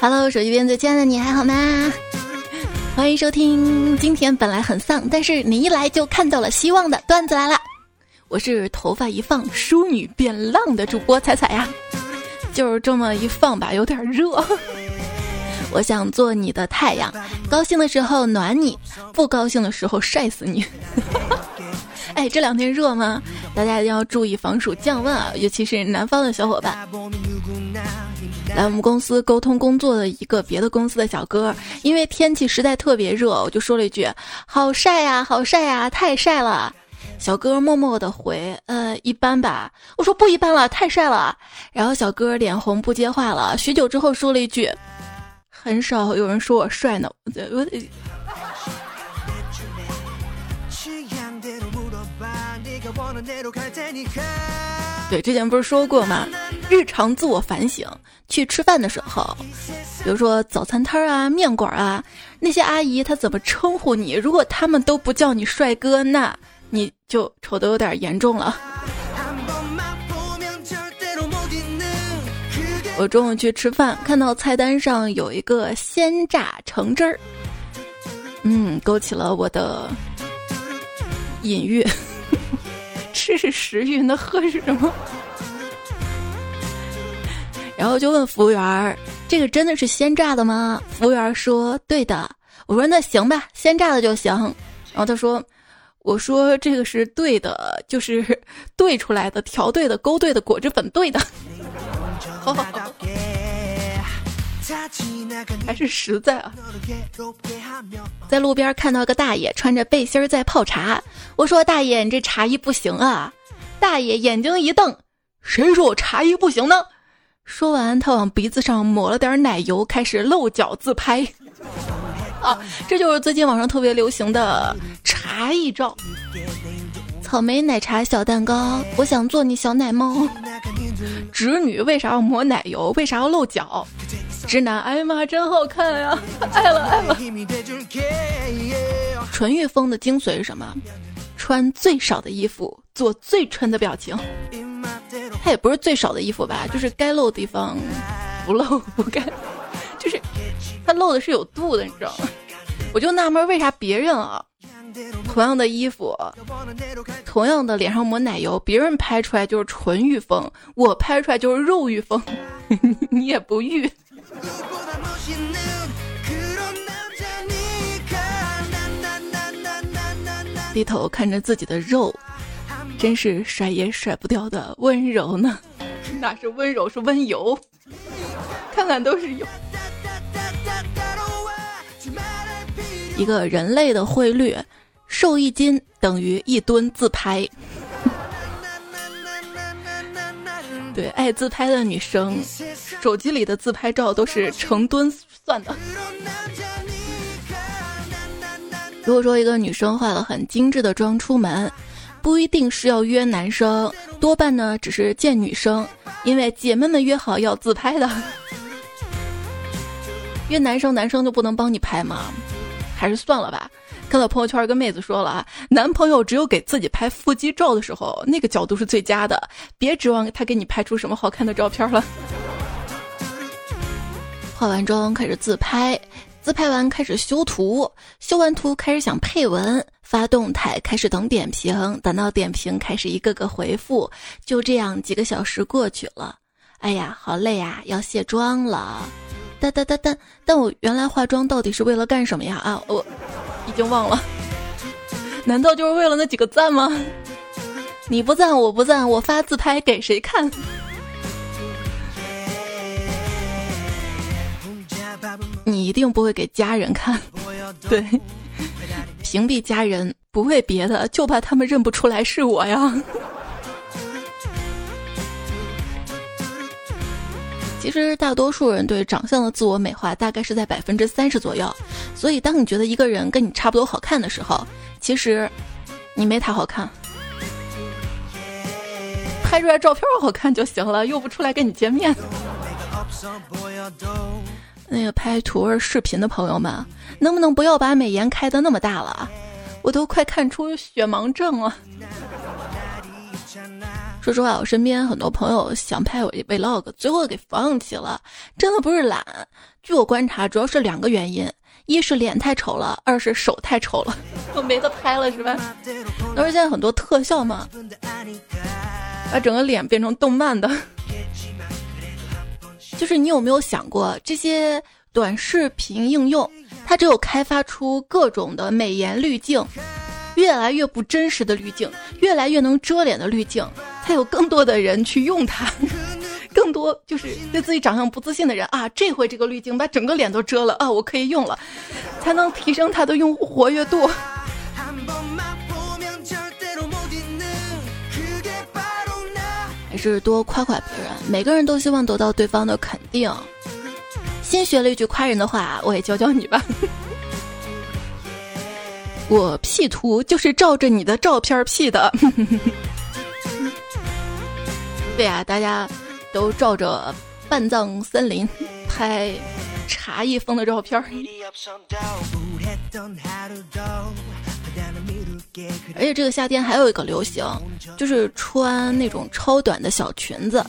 Hello， 手机边最亲爱的你还好吗？欢迎收听今天本来很丧，但是你一来就看到了希望的段子来了。我是头发一放淑女变浪的主播彩彩呀，就是这么一放吧，有点热。我想做你的太阳，高兴的时候暖你，不高兴的时候晒死你。哎，这两天热吗？大家一定要注意防暑降温啊，尤其是南方的小伙伴。来我们公司沟通工作的一个别的公司的小哥，因为天气实在特别热，我就说了一句好晒呀好晒呀，太晒了。小哥默默的回一般吧。我说不一般了，太晒了。然后小哥脸红不接话了，许久之后说了一句很少有人说我帅呢。对，之前不是说过吗？日常自我反省，去吃饭的时候，比如说早餐摊啊、面馆啊，那些阿姨她怎么称呼你？如果他们都不叫你帅哥，那你就丑得有点严重了。我中午去吃饭，看到菜单上有一个鲜榨橙汁儿，勾起了我的隐喻。吃是食欲，那喝是什么？然后就问服务员，这个真的是鲜榨的吗？服务员说对的。我说那行吧，鲜榨的就行。然后他说，我说这个是对的，就是兑出来的，调对的，勾兑的，果汁粉兑的。还是实在啊。在路边看到个大爷穿着背心在泡茶，我说大爷你这茶艺不行啊。大爷眼睛一瞪，谁说我茶艺不行呢？说完他往鼻子上抹了点奶油，开始露脚自拍。这就是最近网上特别流行的茶艺照。草莓奶茶小蛋糕，我想做你小奶猫。直女为啥要抹奶油？为啥要露脚？直男，哎呀妈，真好看呀！爱了爱了。纯欲风的精髓是什么？穿最少的衣服，做最纯的表情。它也不是最少的衣服吧，就是该露的地方不露，不该，就是它露的是有度的，你知道吗？我就纳闷为啥别人啊，同样的衣服，同样的脸上抹奶油，别人拍出来就是纯欲风，我拍出来就是肉欲风。你也不欲。低头看着自己的肉，真是甩也甩不掉的温柔呢。哪是温柔，是温油。看看都是油。一个人类的汇率，瘦1斤等于1吨自拍。对，爱自拍的女生，手机里的自拍照都是成吨算的。如果说一个女生化了很精致的妆出门，不一定是要约男生，多半呢只是见女生，因为姐妹们约好要自拍的。约男生，男生就不能帮你拍吗？还是算了吧。看到朋友圈跟妹子说了啊，男朋友只有给自己拍腹肌照的时候，那个角度是最佳的，别指望他给你拍出什么好看的照片了。化完妆开始自拍，自拍完开始修图，修完图开始想配文，发动态开始等点评，等到点评开始一个个回复，就这样几个小时过去了。哎呀，好累呀，要卸妆了。但我原来化妆到底是为了干什么呀？啊，我已经忘了。难道就是为了那几个赞吗？你不赞我不赞，我发自拍给谁看？你一定不会给家人看。对，屏蔽家人不为别的，就怕他们认不出来是我呀。其实大多数人对长相的自我美化大概是在30%左右，所以当你觉得一个人跟你差不多好看的时候，其实你没他好看，拍出来照片好看就行了，又不出来跟你见面。那个拍图儿视频的朋友们，能不能不要把美颜开得那么大了？我都快看出血盲症了。 说实话，我身边很多朋友想拍我 vlog， 最后给放弃了，真的不是懒。据我观察，主要是2个原因：一是脸太丑了，二是手太丑了，我没得拍了是吧？而且现在很多特效嘛，把整个脸变成动漫的。就是你有没有想过，这些短视频应用，它只有开发出各种的美颜滤镜，越来越不真实的滤镜，越来越能遮脸的滤镜，才有更多的人去用它。更多就是对自己长相不自信的人啊，这回这个滤镜把整个脸都遮了啊，我可以用了，才能提升它的用户活跃度。还是多夸夸别人，每个人都希望得到对方的肯定。新学了一句夸人的话，我也教教你吧。我 P 图就是照着你的照片 P 的。对啊，大家都照着半藏森林拍茶艺风的照片。而且这个夏天还有一个流行，就是穿那种超短的小裙子，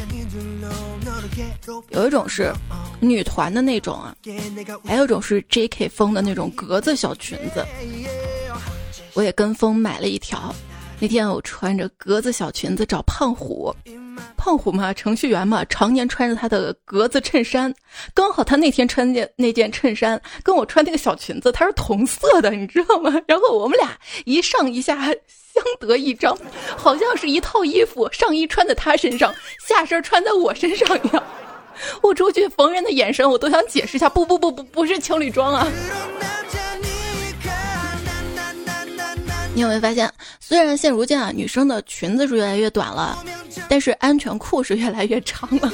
有一种是女团的那种啊，还有一种是 JK 风的那种格子小裙子。我也跟风买了一条，那天我穿着格子小裙子找胖虎，胖虎嘛，程序员嘛，常年穿着他的格子衬衫，刚好他那天穿那件衬衫跟我穿那个小裙子它是同色的，你知道吗？然后我们俩一上一下相得益彰，好像是一套衣服，上衣穿在他身上，下身穿在我身上一样。我出去逢人的眼神我都想解释一下，不是情侣装啊。你有没有发现，虽然现如今啊女生的裙子是越来越短了，但是安全裤是越来越长了。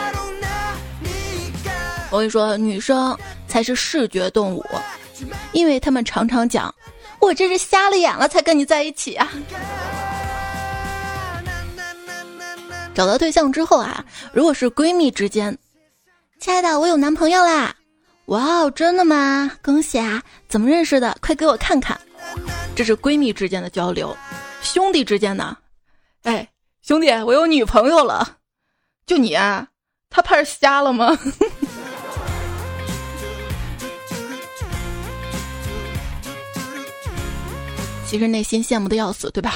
我跟你说，女生才是视觉动物，因为她们常常讲，我这是瞎了眼了才跟你在一起啊。找到对象之后啊，如果是闺蜜之间，亲爱的，我有男朋友啦！哇哦，真的吗？恭喜啊！怎么认识的？快给我看看。这是闺蜜之间的交流。兄弟之间呢？哎，兄弟，我有女朋友了。就你啊？他怕是瞎了吗？其实内心羡慕的要死，对吧？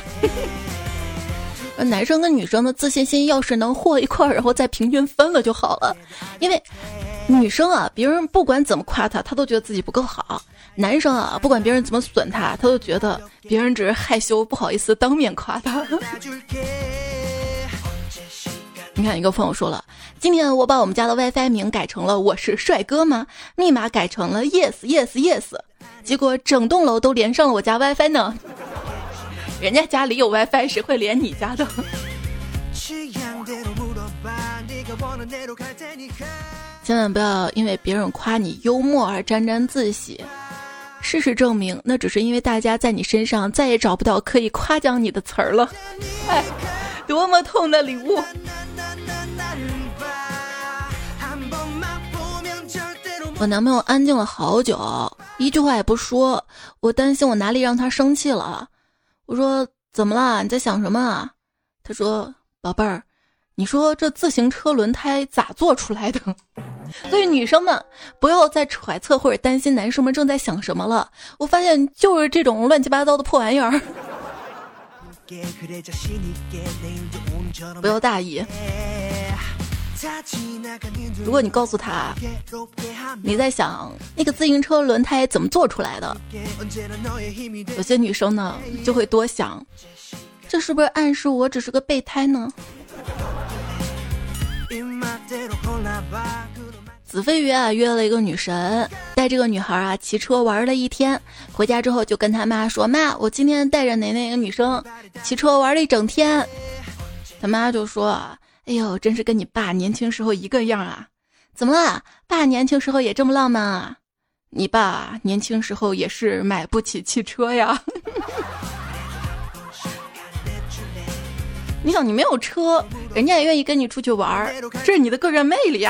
男生跟女生的自信心要是能和一块儿，然后再平均分了就好了。因为女生啊，别人不管怎么夸她，她都觉得自己不够好；男生啊，不管别人怎么损他，他都觉得别人只是害羞不好意思当面夸他。你看，一个朋友说了，今天我把我们家的 WiFi 名改成了我是帅哥吗？密码改成了 yes， 结果整栋楼都连上了我家 WiFi 呢。人家家里有 WiFi， 谁会连你家的？千万不要因为别人夸你幽默而沾沾自喜。事实证明，那只是因为大家在你身上再也找不到可以夸奖你的词儿了。哎，多么痛的领悟！我男朋友安静了好久，一句话也不说，我担心我哪里让他生气了。我说怎么了？你在想什么啊？他说宝贝儿，你说这自行车轮胎咋做出来的？所以女生们不要再揣测或者担心男生们正在想什么了。我发现就是这种乱七八糟的破玩意儿。不要大意。如果你告诉他你在想那个自行车轮胎怎么做出来的，有些女生呢就会多想，这是不是暗示我只是个备胎呢？子飞鱼啊约了一个女神，带这个女孩啊骑车玩了一天，回家之后就跟他妈说，妈，我今天带着哪个女生骑车玩了一整天。他妈就说，哎呦，真是跟你爸年轻时候一个样啊！怎么了？爸年轻时候也这么浪漫啊？你爸年轻时候也是买不起汽车呀。你想，你没有车，人家也愿意跟你出去玩，这是你的个人魅力啊！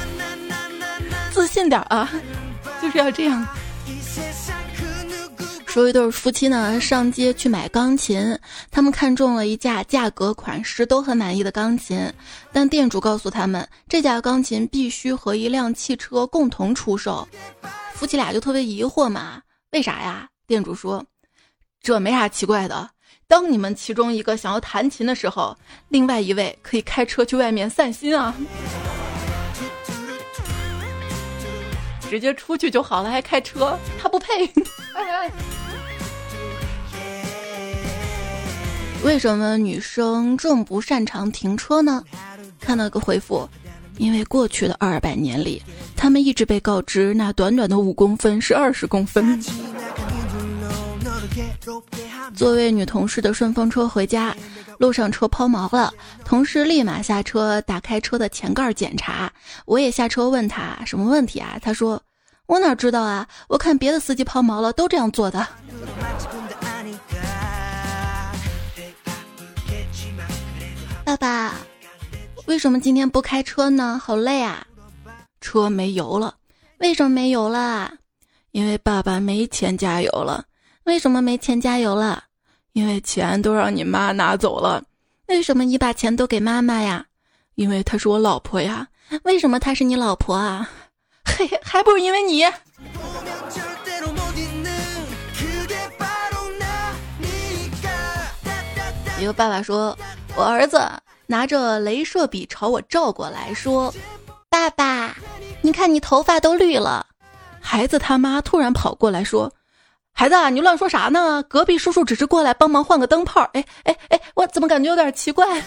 自信点啊，就是要这样。 说一对夫妻呢上街去买钢琴，他们看中了一架价格款式都很满意的钢琴，但店主告诉他们这架钢琴必须和一辆汽车共同出售。夫妻俩就特别疑惑嘛，为啥呀？店主说，这没啥奇怪的，当你们其中一个想要弹琴的时候，另外一位可以开车去外面散心啊，直接出去就好了，还开车，他不配。为什么女生这么不擅长停车呢？看到个回复，因为过去的200年里，她们一直被告知那短短的5公分是20公分。作为女同事的顺风车回家，路上车抛锚了，同事立马下车打开车的前盖检查，我也下车问他什么问题啊？他说，我哪知道啊，我看别的司机抛锚了都这样做的。爸爸，为什么今天不开车呢？好累啊。车没油了。为什么没油了？因为爸爸没钱加油了。为什么没钱加油了？因为钱都让你妈拿走了。为什么你把钱都给妈妈呀？因为她是我老婆呀。为什么她是你老婆啊？嘿，还不是因为你。一个爸爸说，我儿子拿着镭射笔朝我照过来说，爸爸，你看你头发都绿了。孩子他妈突然跑过来说，孩子，你乱说啥呢？隔壁叔叔只是过来帮忙换个灯泡。哎，我怎么感觉有点奇怪？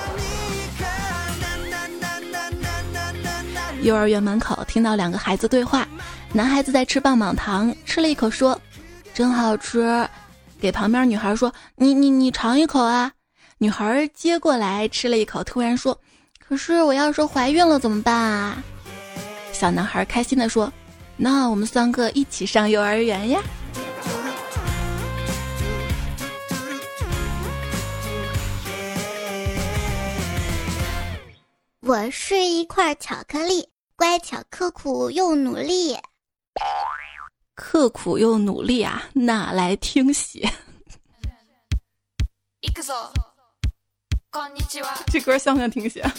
幼儿园门口听到2个孩子对话，男孩子在吃棒棒糖，吃了一口说，真好吃，给旁边女孩说，你尝一口啊。女孩接过来吃了一口，突然说，可是我要是怀孕了怎么办啊？小男孩开心地说，那我们3个一起上幼儿园呀。 我是一块巧克力，乖巧刻苦又努力。 刻苦又努力啊，哪来听写？这歌像不像听写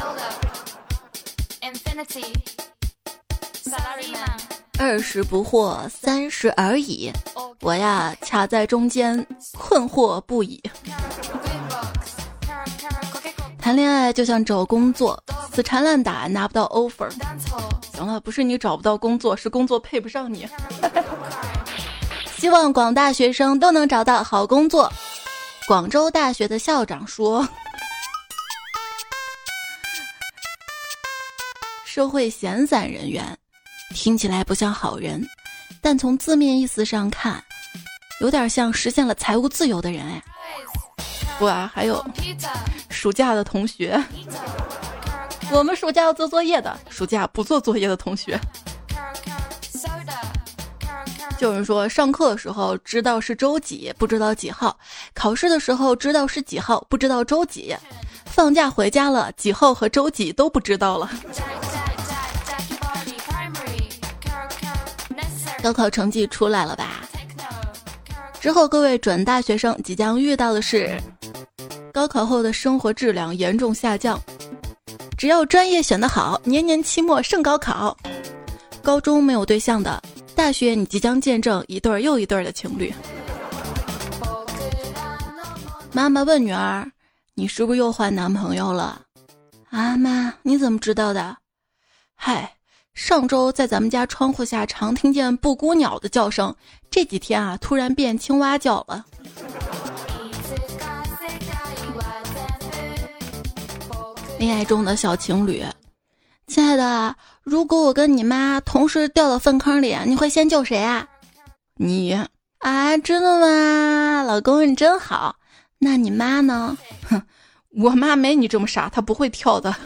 ？20不惑，30而已。我呀，卡在中间，困惑不已。谈恋爱就像找工作，死缠烂打拿不到 offer。行了，不是你找不到工作，是工作配不上你。希望广大学生都能找到好工作。广州大学的校长说，社会闲散人员听起来不像好人，但从字面意思上看，有点像实现了财务自由的人哎。不啊，还有暑假的同学，我们暑假要做作业的，暑假不做作业的同学。就是说上课的时候知道是周几，不知道几号，考试的时候知道是几号，不知道周几，放假回家了，几号和周几都不知道了。高考成绩出来了吧？之后各位准大学生即将遇到的是高考后的生活质量严重下降。只要专业选得好，年年期末胜高考。高中没有对象的，大学你即将见证一对又一对的情侣。妈妈问女儿，你是不是又换男朋友了？啊妈，你怎么知道的？嗨，上周在咱们家窗户下常听见布谷鸟的叫声，这几天啊突然变青蛙叫了。恋爱中的小情侣，亲爱的，如果我跟你妈同时掉到粪坑里，你会先救谁啊？你啊，真的吗？老公你真好。那你妈呢？哼，我妈没你这么傻，她不会跳的。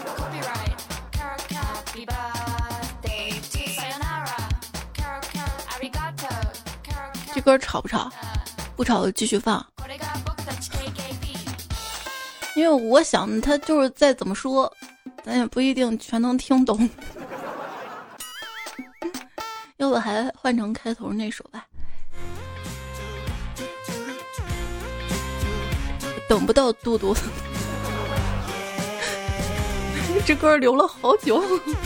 这歌吵不吵？不吵继续放。因为我想他就是再怎么说咱也不一定全能听懂。要不还换成开头那首吧。 等不到嘟嘟。这歌留了好久。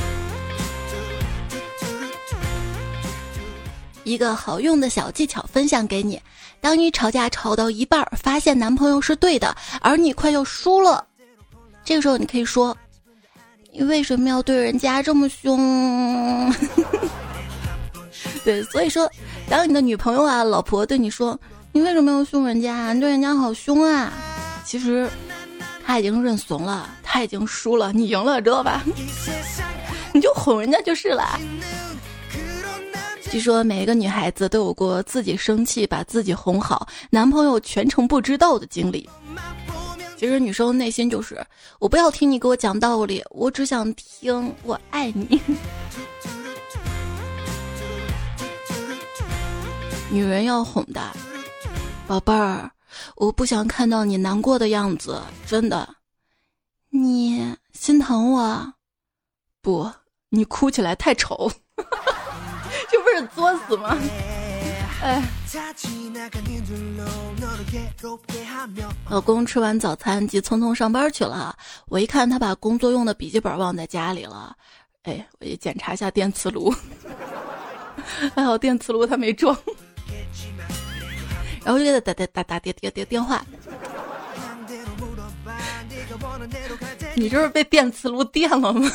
一个好用的小技巧分享给你：当你吵架吵到一半，发现男朋友是对的，而你快要输了，这个时候你可以说：你为什么要对人家这么凶？对，所以说当你的女朋友啊、老婆对你说你为什么要凶人家，你对人家好凶啊，其实他已经认怂了，他已经输了，你赢了，知道吧？你就哄人家就是了。据说每一个女孩子都有过自己生气把自己哄好，男朋友全程不知道的经历。其实女生内心就是我不要听你给我讲道理，我只想听我爱你。女人要哄的，宝贝儿，我不想看到你难过的样子，真的。你心疼我？不，你哭起来太丑。这不是作死吗？哎，老公吃完早餐急匆匆上班去了，我一看他把工作用的笔记本忘在家里了，哎，我也检查一下电磁炉，还好电磁炉他没装，然后就给他打电话。你这是被电磁炉电了吗？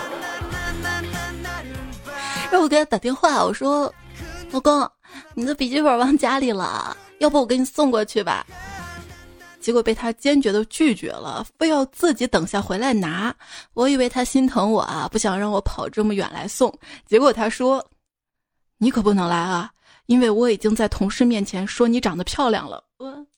然后我给他打电话，我说老公，你的笔记本忘家里了，要不我给你送过去吧。结果被他坚决的拒绝了，非要自己等下回来拿。我以为他心疼我啊，不想让我跑这么远来送。结果他说你可不能来啊，因为我已经在同事面前说你长得漂亮了。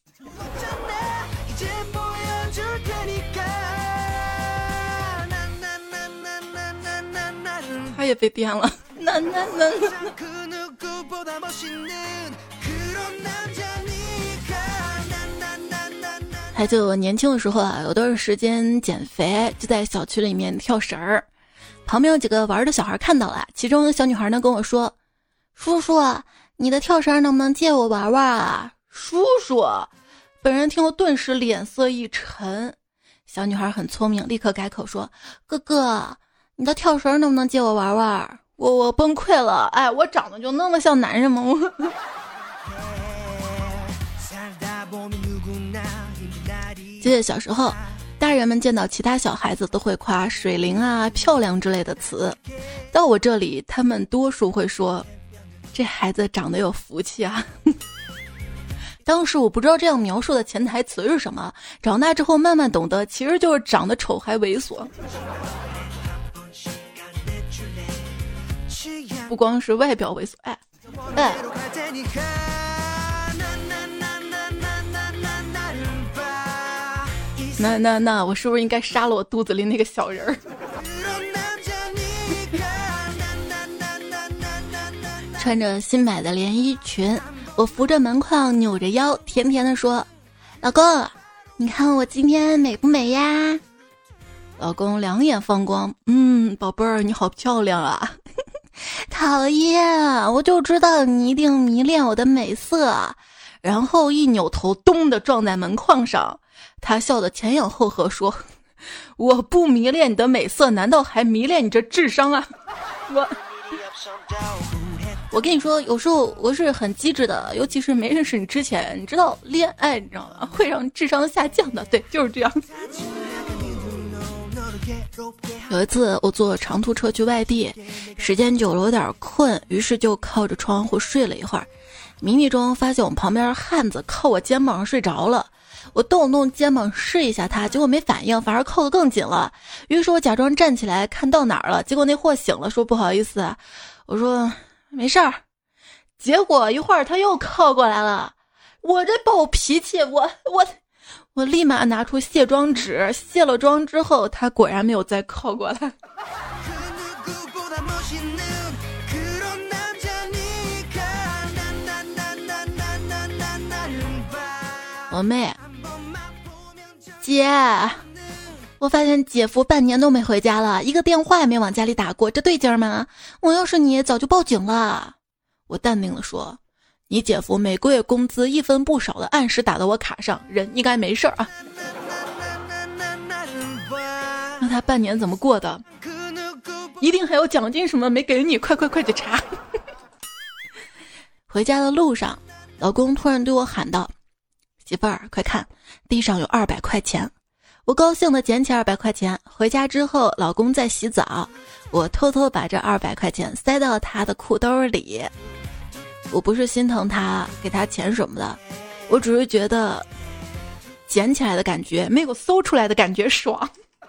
他也被电了。还记得我年轻的时候啊，有段时间减肥，就在小区里面跳绳儿，旁边有几个玩的小孩看到了，其中一个小女孩呢跟我说：叔叔，你的跳绳能不能借我玩玩啊？叔叔，本人听后顿时脸色一沉。小女孩很聪明，立刻改口说：哥哥，你的跳绳能不能借我玩玩？我崩溃了，哎，我长得就那么像男人吗？记得小时候，大人们见到其他小孩子都会夸水灵啊、漂亮之类的词，到我这里，他们多数会说这孩子长得有福气啊。当时我不知道这样描述的潜台词是什么，长大之后慢慢懂得，其实就是长得丑还猥琐。不光是外表猥琐，哎，那我是不是应该杀了我肚子里那个小人儿？穿着新买的连衣裙，我扶着门框扭着腰，甜甜地说：老公，你看我今天美不美呀？老公两眼放光，宝贝儿，你好漂亮啊。讨厌，我就知道你一定迷恋我的美色。然后一扭头，咚的撞在门框上。他笑得前仰后合说：我不迷恋你的美色，难道还迷恋你这智商啊？我跟你说，有时候我是很机智的，尤其是没认识你之前，你知道恋爱你知道吗？会让智商下降的，对，就是这样。有一次我坐长途车去外地，时间久了有点困，于是就靠着窗户睡了一会儿。迷迷中发现我旁边汉子靠我肩膀上睡着了，我动了动肩膀试一下他，结果没反应，反而靠得更紧了。于是我假装站起来看到哪儿了，结果那货醒了，说不好意思啊。我说没事儿，结果一会儿他又靠过来了，我这暴脾气，我立马拿出卸妆纸，卸了妆之后，他果然没有再靠过来。我妹，姐，我发现姐夫半年都没回家了，一个电话也没往家里打过，这对劲儿吗？我要是你早就报警了。我淡定地说， 你姐夫每个月工资一分不少的按时打到我卡上，人应该没事啊。那他半年怎么过的？一定还有奖金什么没给你，快去查。回家的路上，老公突然对我喊道：媳妇儿，快看，地上有200块钱。我高兴地捡起200块钱，回家之后老公在洗澡，我偷偷把这200块钱塞到他的裤兜里。我不是心疼他给他钱什么的，我只是觉得捡起来的感觉没有搜出来的感觉爽。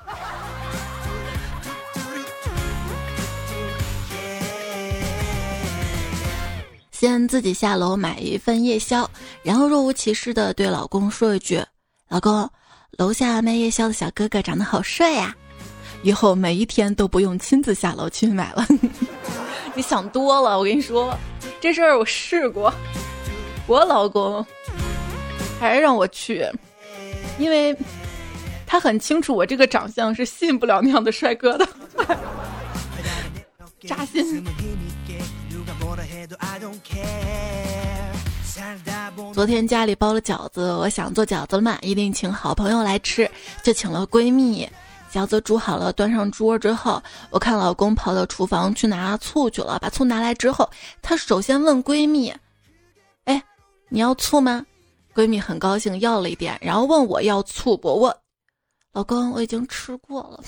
先自己下楼买一份夜宵，然后若无其事地对老公说一句：老公，楼下卖夜宵的小哥哥长得好帅呀，以后每一天都不用亲自下楼去买了。你想多了，我跟你说这事儿我试过，我老公还是让我去，因为他很清楚我这个长相是吸引不了那样的帅哥的。扎心。昨天家里包了饺子，我想做饺子了嘛，一定请好朋友来吃，就请了闺蜜。饺子煮好了，端上桌之后，我看老公跑到厨房去拿醋去了，把醋拿来之后，他首先问闺蜜：哎，你要醋吗？闺蜜很高兴要了一点，然后问我要醋不？我老公，我已经吃过了。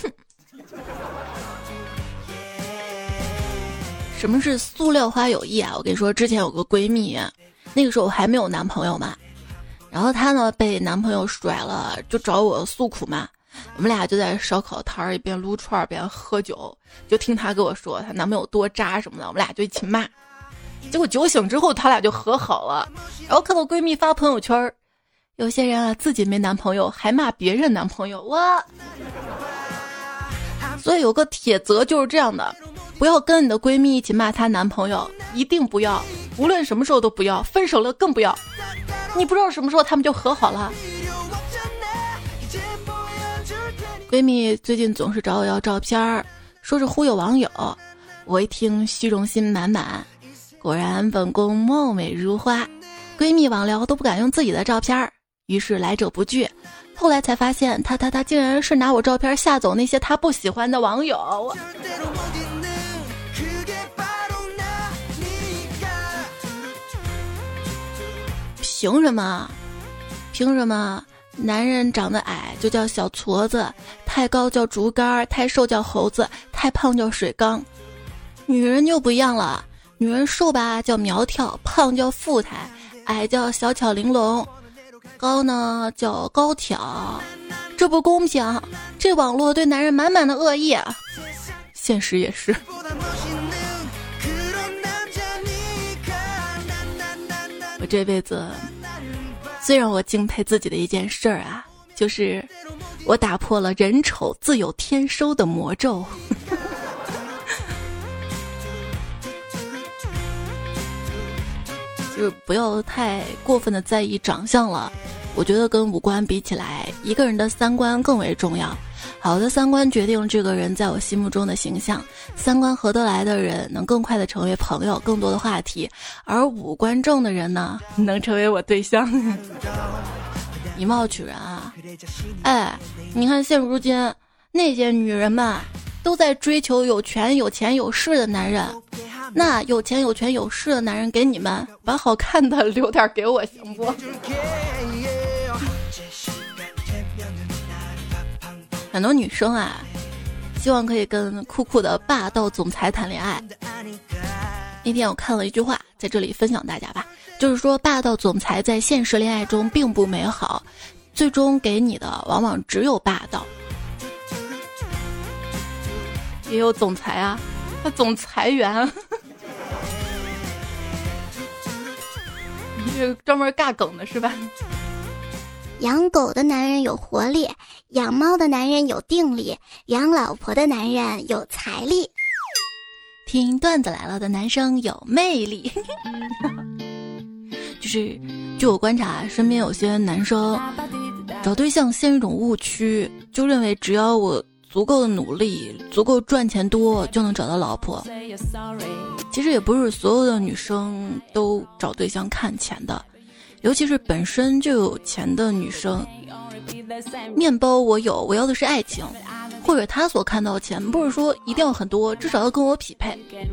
什么是塑料花有意啊？我跟你说，之前有个闺蜜，那个时候我还没有男朋友嘛，然后她呢被男朋友甩了，就找我诉苦嘛。我们俩就在烧烤摊儿一边撸串儿边喝酒，就听她跟我说她男朋友多渣什么的，我们俩就一起骂。结果酒醒之后，他俩就和好了。然后看到闺蜜发朋友圈，有些人啊自己没男朋友还骂别人男朋友，哇！所以有个帖则就是这样的，不要跟你的闺蜜一起骂她男朋友，一定不要，无论什么时候都不要，分手了更不要。你不知道什么时候他们就和好了。闺蜜最近总是找我要照片，说是忽悠网友，我一听虚荣心满满，果然本宫貌美如花，闺蜜网聊都不敢用自己的照片，于是来者不拒。后来才发现她竟然是拿我照片吓走那些她不喜欢的网友。凭什么男人长得矮就叫小矬子，太高叫竹竿，太瘦叫猴子，太胖叫水缸？女人就不一样了，女人瘦吧叫苗条，胖叫富态，矮叫小巧玲珑，高呢叫高挑。这不公平，这网络对男人满满的恶意啊！现实也是。我这辈子最让我敬佩自己的一件事儿啊，就是我打破了人丑自有天收的魔咒。就是不要太过分的在意长相了，我觉得跟五官比起来，一个人的三观更为重要。好的三观决定这个人在我心目中的形象，三观合得来的人能更快的成为朋友，更多的话题，而五官正的人呢，能成为我对象。以貌取人啊！哎，你看现如今那些女人们都在追求有权有钱有势的男人，那有钱有权有势的男人给你们，把好看的留点给我行不？很多女生啊，希望可以跟酷酷的霸道总裁谈恋爱。那天我看了一句话，在这里分享大家吧，就是说霸道总裁在现实恋爱中并不美好，最终给你的往往只有霸道。也有总裁啊，他总裁员，你这专门尬梗的是吧？ 养狗的男人有活力，养猫的男人有定力，养老婆的男人有财力。 听段子来了的男生有魅力。就是据我观察，身边有些男生找对象陷入一种误区，就认为只要我足够的努力，足够赚钱多，就能找到老婆。其其实也不是所有的女生都找对象看钱的，尤其是本身就有钱的女生。面包我有，我要的是爱情，或者他所看到的钱不是说一定要很多，至少要跟我匹配。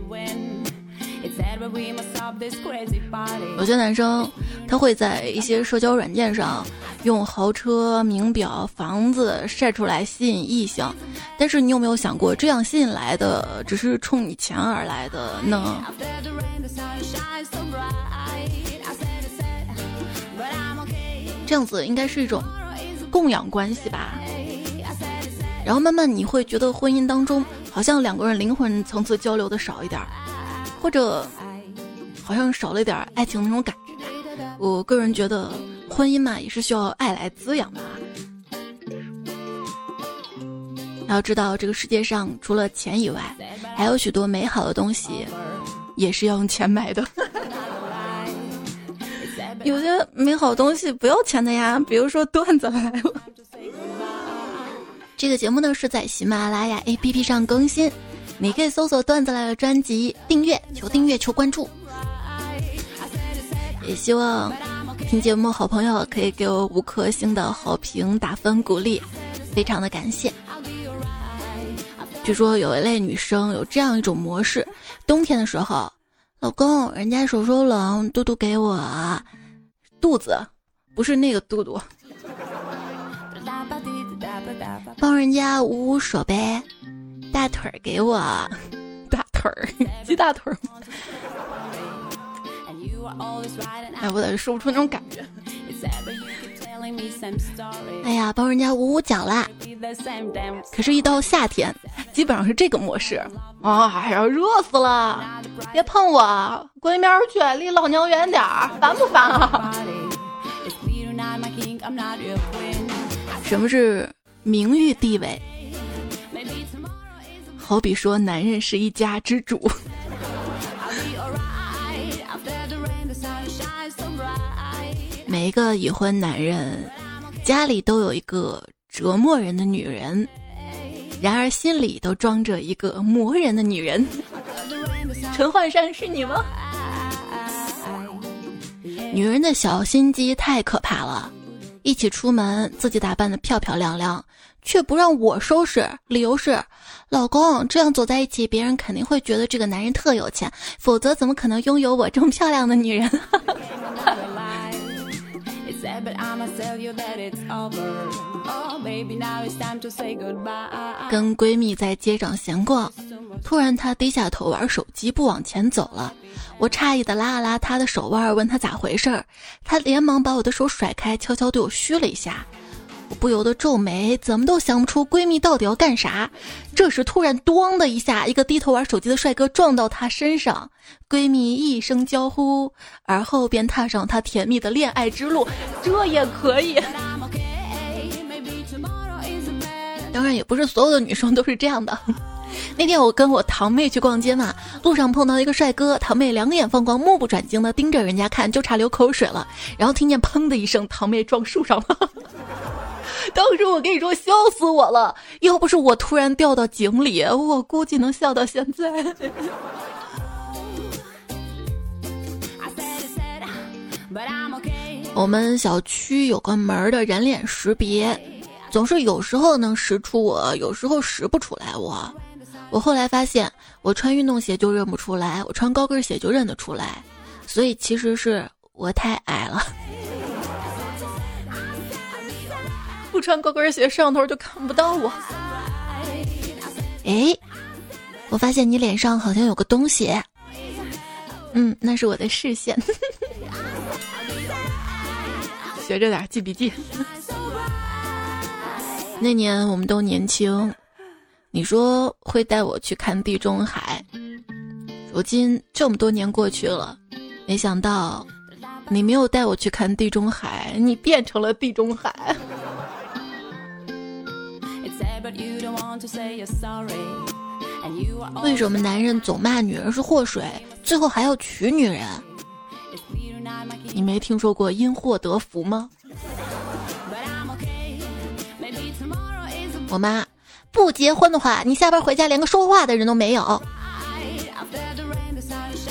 有些男生他会在一些社交软件上用豪车、名表、房子晒出来吸引异性，但是你有没有想过，这样吸引来的只是冲你钱而来的呢？这样子应该是一种供养关系吧。然后慢慢你会觉得婚姻当中好像两个人灵魂层次交流的少一点，或者好像少了一点爱情那种感觉。我个人觉得婚姻嘛也是需要爱来滋养的。要知道这个世界上除了钱以外，还有许多美好的东西也是要用钱买的。有些美好东西不要钱的呀，比如说段子来了。这个节目呢是在喜马拉雅 APP 上更新，你可以搜索段子来了专辑订阅，求订阅求关注。也希望听节目好朋友可以给我5颗星的好评打分鼓励，非常的感谢。据说有一类女生有这样一种模式，冬天的时候，老公人家手手冷，肚肚给我，肚子不是那个肚肚，帮人家捂捂手呗，大腿给我，大腿鸡大腿。哎，我咋说不出那种感觉。哎呀，帮人家捂捂脚啦。可是一到夏天基本上是这个模式啊！哎呀，热死了，别碰我，滚一边去，离老娘远点儿，烦不烦啊？什么是名誉地位？好比说男人是一家之主。每一个已婚男人家里都有一个折磨人的女人，然而心里都装着一个磨人的女人。陈焕珊是你吗？女人的小心机太可怕了，一起出门自己打扮得漂漂亮亮，却不让我收拾，理由是老公这样走在一起，别人肯定会觉得这个男人特有钱，否则怎么可能拥有我这么漂亮的女人？跟闺蜜在街上闲逛，突然她低下头玩手机，不往前走了。我诧异地拉了拉她的手腕，问她咋回事儿。她连忙把我的手甩开，悄悄对我嘘了一下。我不由得皱眉，怎么都想不出闺蜜到底要干啥。这时突然咣的一下，一个低头玩手机的帅哥撞到她身上，闺蜜一声娇呼，而后便踏上她甜蜜的恋爱之路。这也可以？当然也不是所有的女生都是这样的。那天我跟我堂妹去逛街嘛，路上碰到一个帅哥，堂妹两眼放光，目不转睛的盯着人家看，就差流口水了。然后听见砰的一声，堂妹撞树上了。当时我跟你说笑死我了，要不是我突然掉到井里，我估计能笑到现在。我们小区有个门的人脸识别，总是有时候能识出我，有时候识不出来我。我后来发现，我穿运动鞋就认不出来，我穿高跟鞋就认得出来，所以其实是我太矮了。不穿高跟鞋，摄像头就看不到我。哎，我发现你脸上好像有个东西。那是我的视线。学着点，记笔记。那年我们都年轻，你说会带我去看地中海，如今这么多年过去了，没想到你没有带我去看地中海，你变成了地中海。为什么男人总骂女人是祸水，最后还要娶女人？你没听说过因祸得福吗？我妈不结婚的话，你下班回家连个说话的人都没有。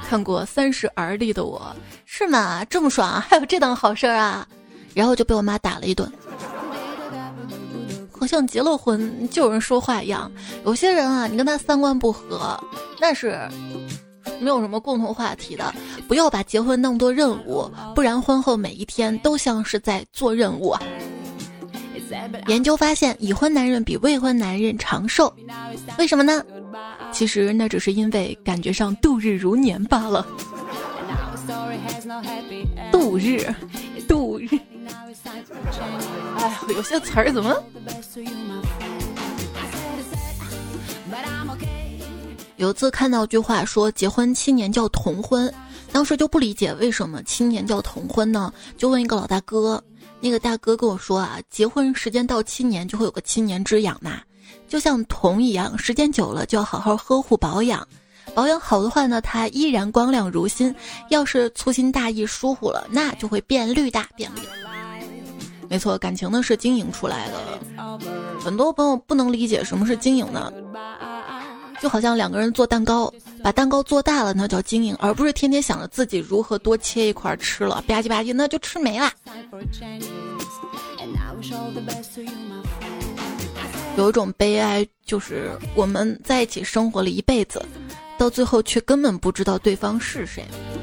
看过30而立的我，是吗？这么爽啊，还有这档好事啊，然后就被我妈打了一顿。好像结了婚就有人说话一样，有些人啊，你跟他三观不合，那是没有什么共同话题的。不要把结婚当作任务，不然婚后每一天都像是在做任务啊。研究发现，已婚男人比未婚男人长寿，为什么呢？其实那只是因为感觉上度日如年罢了。度日，哎，有些词儿怎么？有次看到句话说，结婚7年叫同婚，当时就不理解为什么7年叫同婚呢？就问一个老大哥，那个大哥跟我说啊，结婚时间到7年就会有个7年之痒嘛，就像铜一样，时间久了就要好好呵护保养。保养好的话呢，它依然光亮如新；要是粗心大意疏忽了，那就会变绿大变绿。没错，感情呢是经营出来的。很多朋友不能理解什么是经营呢，就好像2个人做蛋糕，把蛋糕做大了那叫经营，而不是天天想着自己如何多切一块吃了，吧唧吧唧那就吃没了。有一种悲哀，就是我们在一起生活了一辈子，到最后却根本不知道对方是谁。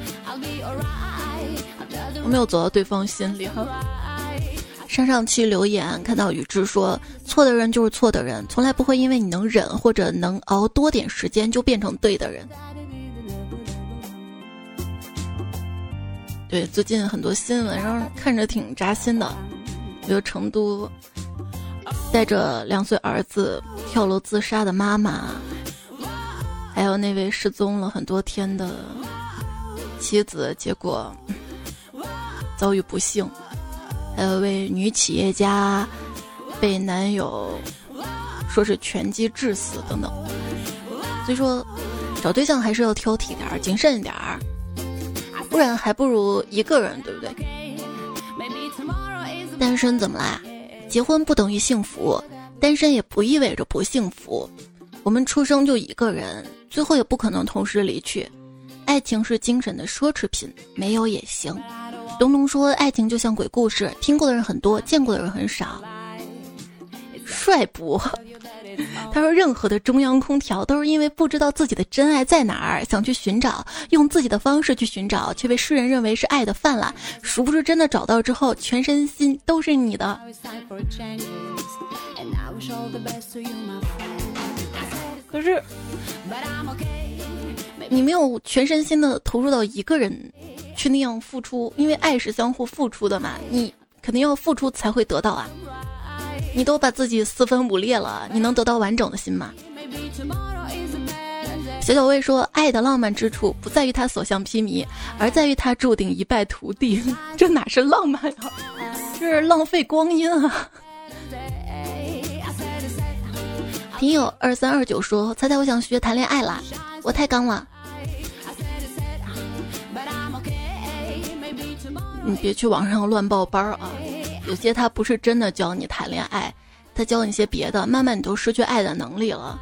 我没有走到对方心里哈。上期留言看到宇智说，错的人就是错的人，从来不会因为你能忍或者能熬多点时间就变成对的人。对，最近很多新闻让人看着挺扎心的，比如成都带着2岁儿子跳楼自杀的妈妈，还有那位失踪了很多天的妻子，结果遭遇不幸，还有位女企业家被男友说是拳击致死等等。所以说找对象还是要挑剔点儿，谨慎一点儿，不然还不如一个人，对不对？单身怎么啦？结婚不等于幸福，单身也不意味着不幸福。我们出生就一个人，最后也不可能同时离去。爱情是精神的奢侈品，没有也行。东东说，爱情就像鬼故事，听过的人很多，见过的人很少。帅不？他说，任何的中央空调都是因为不知道自己的真爱在哪儿，想去寻找，用自己的方式去寻找，却被世人认为是爱的泛滥，殊不知真的找到之后，全身心都是你的。可是你没有全身心的投入到一个人去那样付出，因为爱是相互付出的嘛，你肯定要付出才会得到啊。你都把自己4分5裂了，你能得到完整的心吗？小小魏说，爱的浪漫之处不在于它所向披靡，而在于它注定一败涂地。这哪是浪漫啊，这是浪费光阴啊。听友2329说，猜猜我想学谈恋爱啦，我太刚了。你别去网上乱报班啊，有些他不是真的教你谈恋爱，他教你些别的，慢慢你都失去爱的能力了。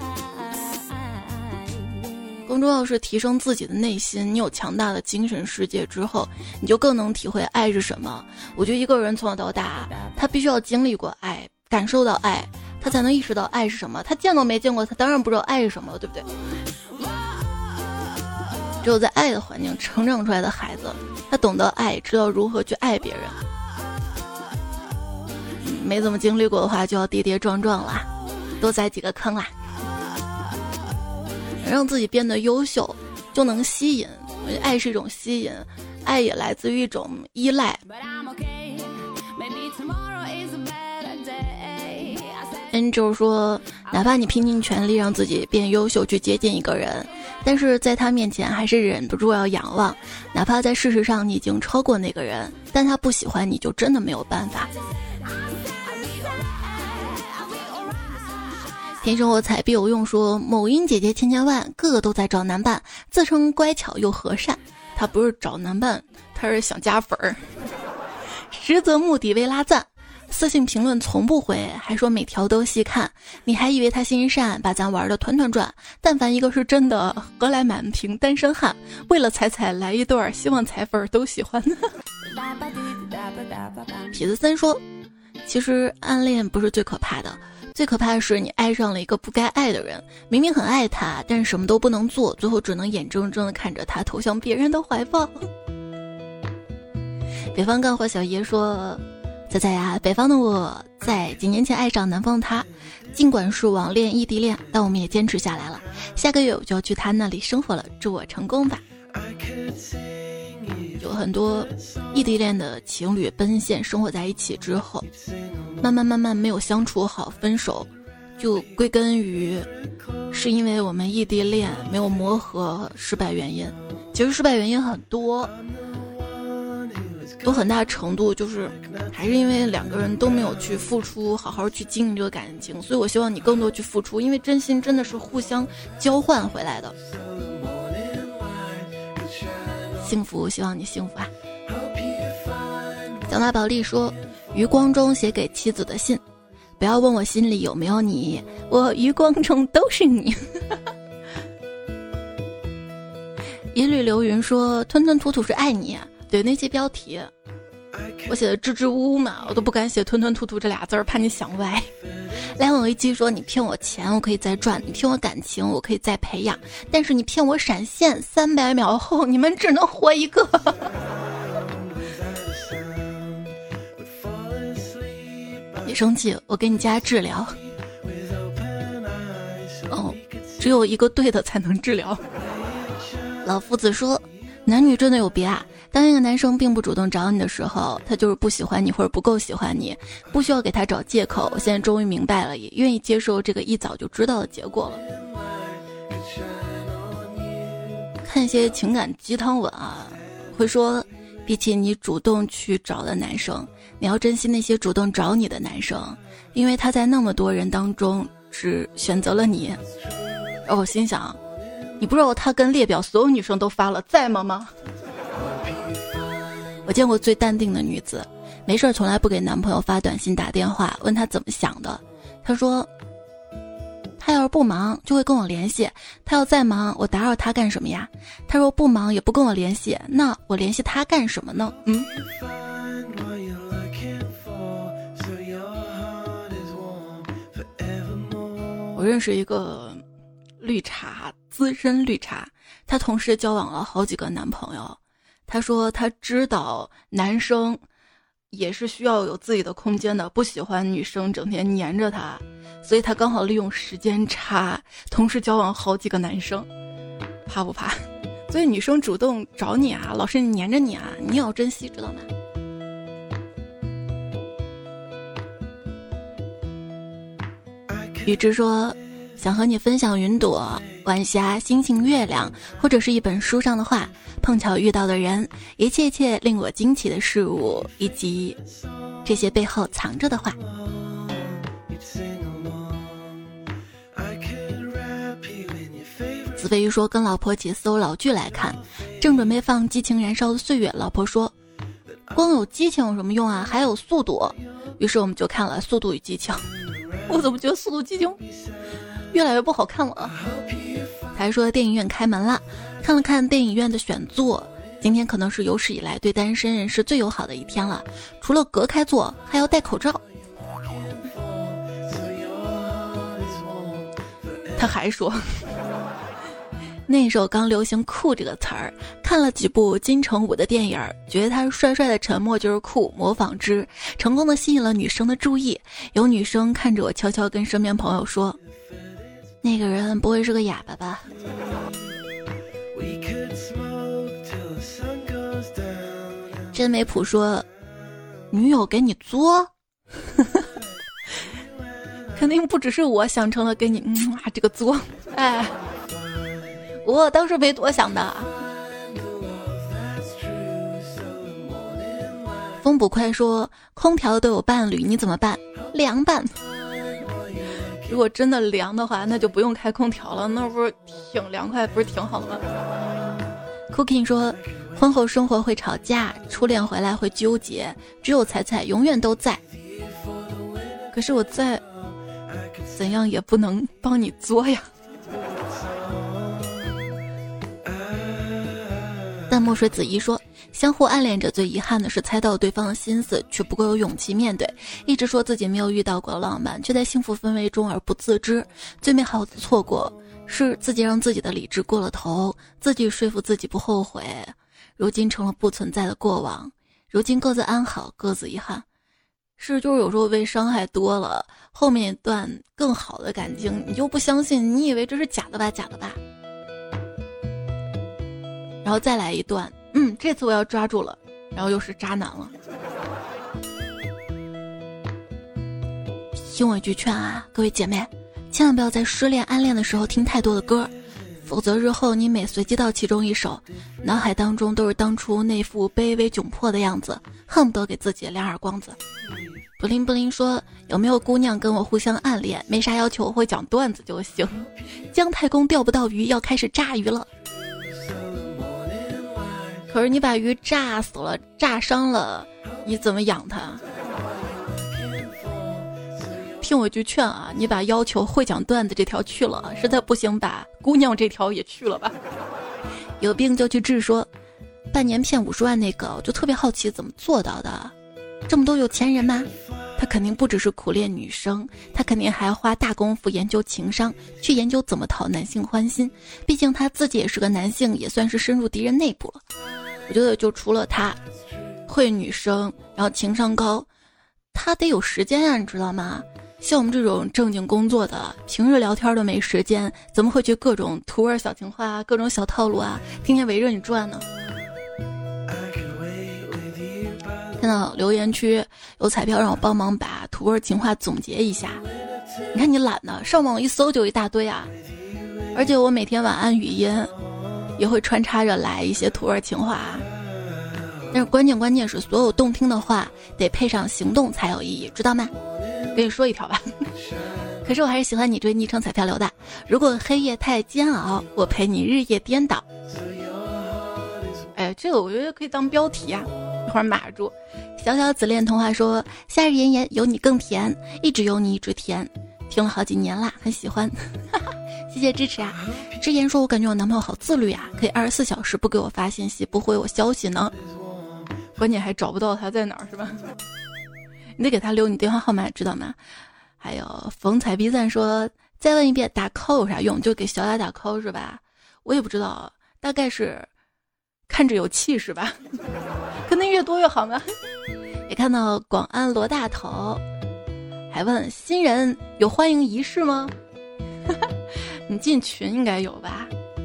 更重要是提升自己的内心，你有强大的精神世界之后，你就更能体会爱是什么。我觉得一个人从小到大，他必须要经历过爱，感受到爱，他才能意识到爱是什么。他见都没见过，他当然不知道爱是什么了，对不对？只有在爱的环境成长出来的孩子，他懂得爱，知道如何去爱别人。没怎么经历过的话，就要跌跌撞撞啦，多栽几个坑啦，让自己变得优秀，就能吸引。我觉得爱是一种吸引，爱也来自于一种依赖。Angel 说，哪怕你拼尽全力让自己变优秀去接近一个人，但是在他面前还是忍不住要仰望，哪怕在事实上你已经超过那个人，但他不喜欢你，就真的没有办法。天生我材必有用说，某音姐姐千千万，个个都在找男伴，自称乖巧又和善。他不是找男伴，他是想加粉儿，实则目的为拉赞。 私信评论从不回，还说每条都细看，你还以为他心善，把咱玩的团团转。但凡一个是真的，何来满屏单身汉？为了彩彩来一对，希望彩粉都喜欢。痞子森说，其实暗恋不是最可怕的，最可怕的是你爱上了一个不该爱的人，明明很爱他，但是什么都不能做，最后只能眼睁睁地看着他投向别人的怀抱。北方干活小爷说，彩彩呀，北方的我在几年前爱上南方的他，尽管是网恋异地恋，但我们也坚持下来了。下个月我就要去他那里生活了，祝我成功吧。有很多异地恋的情侣奔现生活在一起之后，慢慢没有相处好，分手，就归根于是因为我们异地恋没有磨合，失败原因。其实失败原因很多，有很大程度就是还是因为两个人都没有去付出，好好去经营这个感情。所以我希望你更多去付出，因为真心真的是互相交换回来的。幸福，希望你幸福啊。小马宝莉说，余光中写给妻子的信，不要问我心里有没有你，我余光中都是你。一缕流云说，吞吞吐吐是爱你。对，那些标题我写的支支吾吾嘛，我都不敢写吞吞吐吐这俩字儿，怕你想歪。来往危机说，你骗我钱我可以再赚，你骗我感情我可以再培养，但是你骗我闪现，300秒后你们只能活一个。别生气，我给你加治疗。哦，只有一个对的才能治疗。老夫子说，男女真的有别啊，当一个男生并不主动找你的时候，他就是不喜欢你或者不够喜欢你，不需要给他找借口。我现在终于明白了，也愿意接受这个一早就知道的结果了。看一些情感鸡汤文啊，会说比起你主动去找的男生，你要珍惜那些主动找你的男生，因为他在那么多人当中只选择了你。而我心想，你不知道他跟列表所有女生都发了在吗？我见过最淡定的女子，没事从来不给男朋友发短信打电话，问他怎么想的。他说，他要是不忙就会跟我联系，他要再忙我打扰他干什么呀？他说不忙也不跟我联系，那我联系他干什么呢？我认识一个绿茶，资深绿茶，她同时交往了好几个男朋友。她说她知道男生也是需要有自己的空间的，不喜欢女生整天黏着他，所以她刚好利用时间差，同时交往好几个男生。怕不怕？所以女生主动找你啊，老是黏着你啊，你要珍惜，知道吗？雨之说，想和你分享云朵、晚霞、星星、月亮，或者是一本书上的话，碰巧遇到的人，一切切令我惊奇的事物，以及这些背后藏着的话。子飞鱼说，跟老婆一起搜老剧来看，正准备放《激情燃烧的岁月》，老婆说，光有激情有什么用啊，还有速度。于是我们就看了《速度与激情》。我怎么觉得《速度激情》越来越不好看了？他还说电影院开门了，看了看电影院的选座，今天可能是有史以来对单身人士最友好的一天了，除了隔开坐还要戴口罩。他还说那时候刚流行酷这个词儿，看了几部金城武的电影，觉得他帅帅的沉默就是酷，模仿之成功的吸引了女生的注意。有女生看着我悄悄跟身边朋友说，那个人不会是个哑巴吧？真没谱说，女友给你作？肯定不只是我想成了给你这个作，哎。我当时没多想的。风捕快说，空调都有伴侣，你怎么办？凉拌。如果真的凉的话，那就不用开空调了，那不是挺凉快，不是挺好的吗？ Cooking 说，婚后生活会吵架，初恋回来会纠结，只有彩彩永远都在。 可是我再怎样也不能帮你作呀。但墨水子怡说，相互暗恋着最遗憾的是猜到对方的心思，却不够有勇气面对，一直说自己没有遇到过浪漫，却在幸福氛围中而不自知。最美好的错过是自己让自己的理智过了头，自己说服自己不后悔，如今成了不存在的过往，如今各自安好，各自遗憾。是就是有时候被伤害多了，后面一段更好的感情你就不相信，你以为这是假的吧，假的吧，然后再来一段，这次我要抓住了，然后又是渣男了。听我一句劝啊，各位姐妹，千万不要在失恋暗恋的时候听太多的歌，否则日后你每随机到其中一首，脑海当中都是当初那副卑微窘迫的样子，恨不得给自己两耳光子。布灵布灵说，有没有姑娘跟我互相暗恋，没啥要求，我会讲段子就行。姜太公钓不到鱼，要开始炸鱼了。可是你把鱼炸死了，炸伤了，你怎么养它？听我一句劝啊，你把要求会讲段子这条去了，实在不行把姑娘这条也去了吧。有病就去治说，半年骗50万那个，我就特别好奇怎么做到的。这么多有钱人吗？他肯定不只是苦恋女生，他肯定还花大功夫研究情商，去研究怎么讨男性欢心。毕竟他自己也是个男性，也算是深入敌人内部了。我觉得就除了他会女生，然后情商高，他得有时间啊，你知道吗？像我们这种正经工作的，平日聊天都没时间，怎么会去各种图文小情话啊，各种小套路啊，天天围着你转呢？看到留言区有彩票让我帮忙把图文情话总结一下，你看你懒的，上网一搜就一大堆啊！而且我每天晚安语音也会穿插着来一些图文情话，但是关键是所有动听的话得配上行动才有意义，知道吗？跟你说一条吧。可是我还是喜欢你追昵称彩票流的，如果黑夜太煎熬，我陪你日夜颠倒。哎，这个我觉得可以当标题啊，一会儿码住。小小紫恋童话说，夏日炎炎有你更甜，一直有你一直甜，听了好几年啦，很喜欢。谢谢支持啊。之言说，我感觉我男朋友好自律啊，可以24小时不给我发信息，不回我消息呢，关键还找不到他在哪儿是吧？你得给他留你电话号码知道吗？还有冯彩逼赞说，再问一遍，打 call 有啥用？就给小雅打 call 是吧？我也不知道，大概是看着有气势吧，可能越多越好吗？也看到广安罗大头还问，新人有欢迎仪式吗？你进群应该有吧，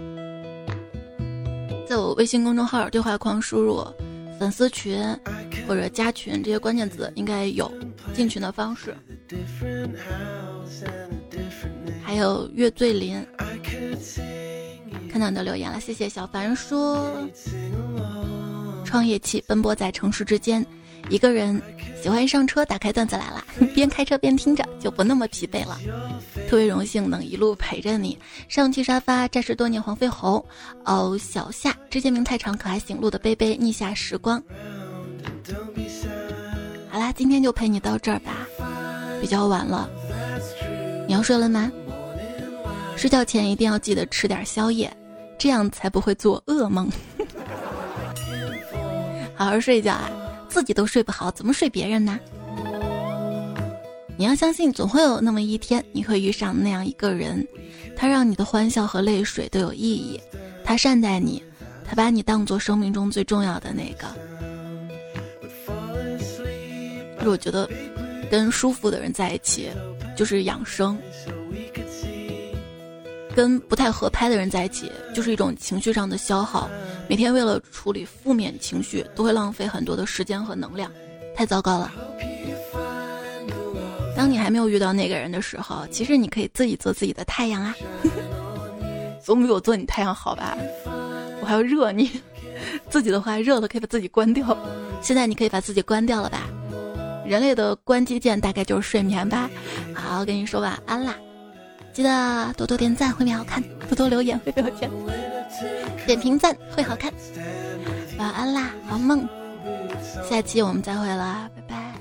在我微信公众号对话框输入粉丝群或者加群这些关键字，应该有进群的方式。还有岳醉林看到你的留言了，谢谢小凡说，创业期奔波在城市之间，一个人喜欢上车打开段子来了，边开车边听着就不那么疲惫了。特别荣幸能一路陪着你，上汽沙发债时多年黄飞鸿哦，小夏之间名太长可爱醒路的贝贝逆下时光。好啦，今天就陪你到这儿吧，比较晚了，你要睡了吗？睡觉前一定要记得吃点宵夜，这样才不会做噩梦。好好睡觉啊，自己都睡不好怎么睡别人呢？你要相信总会有那么一天你会遇上那样一个人，他让你的欢笑和泪水都有意义，他善待你，他把你当作生命中最重要的那个。就是我觉得跟舒服的人在一起就是养生，跟不太合拍的人在一起就是一种情绪上的消耗，每天为了处理负面情绪都会浪费很多的时间和能量，太糟糕了。当你还没有遇到那个人的时候，其实你可以自己做自己的太阳啊。总比我做你太阳好吧，我还要热你。自己的话热了可以把自己关掉，现在你可以把自己关掉了吧。人类的关机键大概就是睡眠吧。好，跟你说晚安啦，记得多多点赞会变好看，多多留言会变有钱，点评赞会好看。晚安啦，好梦，下期我们再会啦，拜拜。